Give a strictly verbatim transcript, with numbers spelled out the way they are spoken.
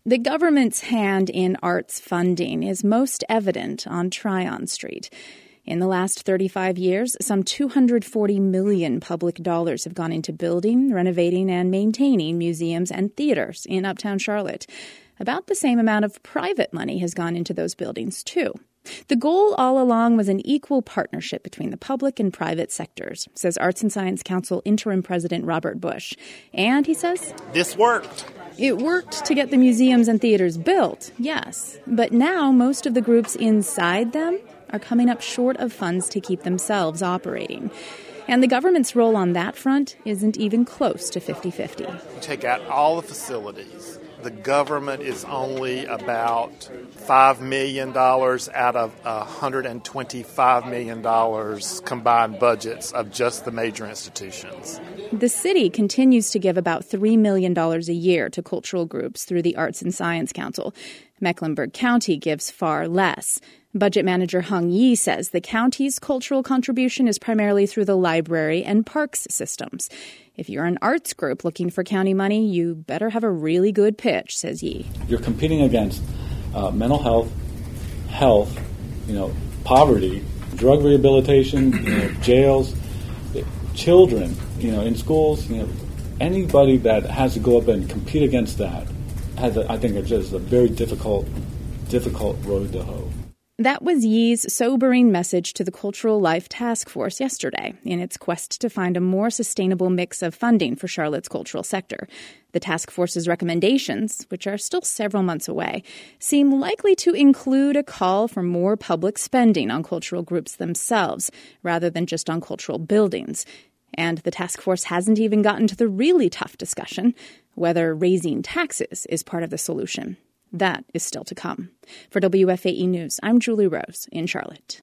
The government's hand in arts funding is most evident on Tryon Street. In the last thirty-five years, some two hundred forty million dollars public dollars have gone into building, renovating, and maintaining museums and theaters in Uptown Charlotte. About the same amount of private money has gone into those buildings, too. The goal all along was an equal partnership between the public and private sectors, says Arts and Science Council interim president Robert Bush. And he says, this worked. It worked to get the museums and theaters built, yes. But now most of the groups inside them are coming up short of funds to keep themselves operating. And the government's role on that front isn't even close to fifty-fifty. You take out all the facilities. The government is only about five million dollars out of one hundred twenty-five million dollars combined budgets of just the major institutions. The city continues to give about three million dollars a year to cultural groups through the Arts and Science Council. Mecklenburg County gives far less. Budget manager Hung Yi says the county's cultural contribution is primarily through the library and parks systems. If you're an arts group looking for county money, you better have a really good pitch, says Yi. You're competing against uh, mental health, health, you know, poverty, drug rehabilitation, you know, jails, children, you know, in schools. You know, anybody that has to go up and compete against that has, a, I think, it's just a very difficult, difficult road to hoe. That was Yi's sobering message to the Cultural Life Task Force yesterday in its quest to find a more sustainable mix of funding for Charlotte's cultural sector. The task force's recommendations, which are still several months away, seem likely to include a call for more public spending on cultural groups themselves, rather than just on cultural buildings. And the task force hasn't even gotten to the really tough discussion, whether raising taxes is part of the solution. That is still to come. For W F A E News, I'm Julie Rose in Charlotte.